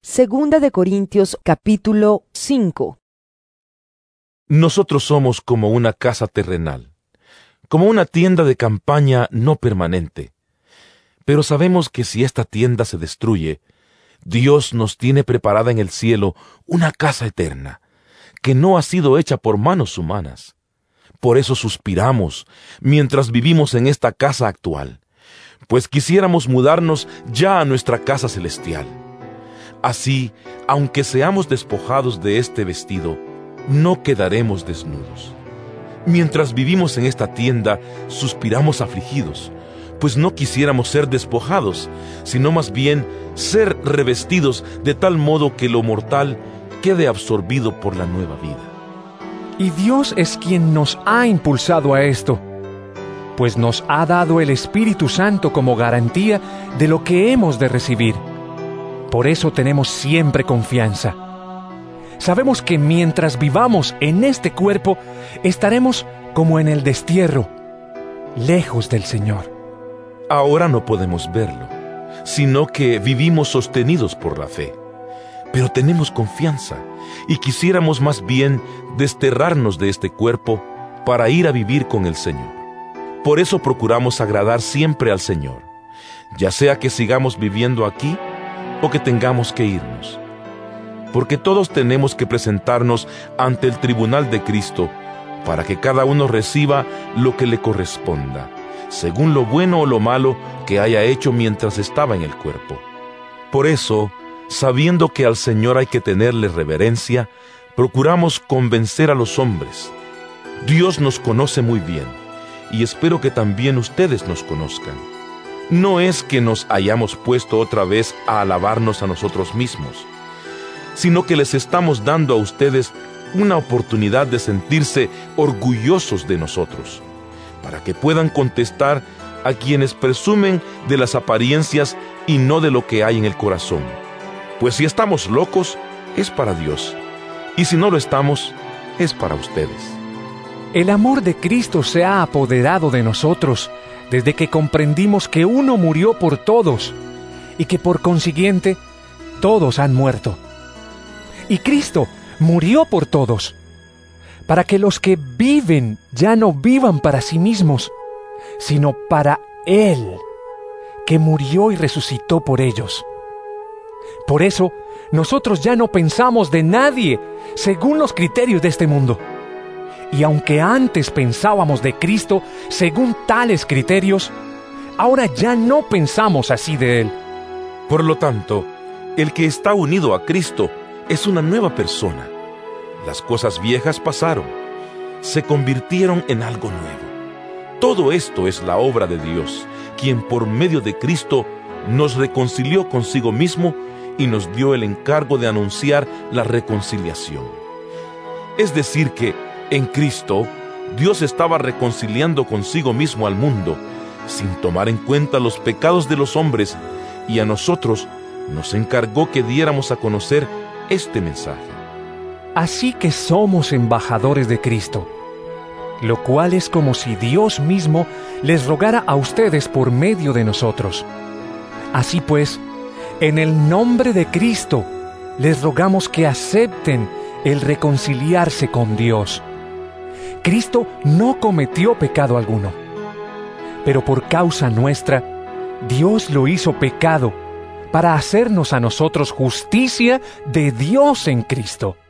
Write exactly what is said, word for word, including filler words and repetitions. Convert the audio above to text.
Segunda de Corintios capítulo cinco. Nosotros somos como una casa terrenal, como una tienda de campaña no permanente. Pero sabemos que si esta tienda se destruye, Dios nos tiene preparada en el cielo una casa eterna, que no ha sido hecha por manos humanas. Por eso suspiramos mientras vivimos en esta casa actual, pues quisiéramos mudarnos ya a nuestra casa celestial. Así, aunque seamos despojados de este vestido, no quedaremos desnudos. Mientras vivimos en esta tienda, suspiramos afligidos, pues no quisiéramos ser despojados, sino más bien ser revestidos de tal modo que lo mortal quede absorbido por la nueva vida. Y Dios es quien nos ha impulsado a esto, pues nos ha dado el Espíritu Santo como garantía de lo que hemos de recibir. Por eso tenemos siempre confianza. Sabemos que mientras vivamos en este cuerpo, estaremos como en el destierro, lejos del Señor. Ahora no podemos verlo, sino que vivimos sostenidos por la fe. Pero tenemos confianza y quisiéramos más bien desterrarnos de este cuerpo para ir a vivir con el Señor. Por eso procuramos agradar siempre al Señor, ya sea que sigamos viviendo aquí o que tengamos que irnos. Porque todos tenemos que presentarnos ante el tribunal de Cristo para que cada uno reciba lo que le corresponda, según lo bueno o lo malo que haya hecho mientras estaba en el cuerpo. Por eso, sabiendo que al Señor hay que tenerle reverencia, procuramos convencer a los hombres. Dios nos conoce muy bien, y espero que también ustedes nos conozcan. No es que nos hayamos puesto otra vez a alabarnos a nosotros mismos, sino que les estamos dando a ustedes una oportunidad de sentirse orgullosos de nosotros, para que puedan contestar a quienes presumen de las apariencias y no de lo que hay en el corazón. Pues si estamos locos, es para Dios, y si no lo estamos, es para ustedes. El amor de Cristo se ha apoderado de nosotros desde que comprendimos que uno murió por todos y que por consiguiente todos han muerto. Y Cristo murió por todos, para que los que viven ya no vivan para sí mismos, sino para Él, que murió y resucitó por ellos. Por eso, nosotros ya no pensamos de nadie según los criterios de este mundo. Y aunque antes pensábamos de Cristo según tales criterios, ahora ya no pensamos así de Él. Por lo tanto, el que está unido a Cristo es una nueva persona. Las cosas viejas pasaron, se convirtieron en algo nuevo. Todo esto es la obra de Dios, quien por medio de Cristo nos reconcilió consigo mismo y nos dio el encargo de anunciar la reconciliación. Es decir que, en Cristo, Dios estaba reconciliando consigo mismo al mundo, sin tomar en cuenta los pecados de los hombres, y a nosotros nos encargó que diéramos a conocer este mensaje. Así que somos embajadores de Cristo, lo cual es como si Dios mismo les rogara a ustedes por medio de nosotros. Así pues, en el nombre de Cristo, les rogamos que acepten el reconciliarse con Dios. Cristo no cometió pecado alguno, pero por causa nuestra, Dios lo hizo pecado para hacernos a nosotros justicia de Dios en Cristo.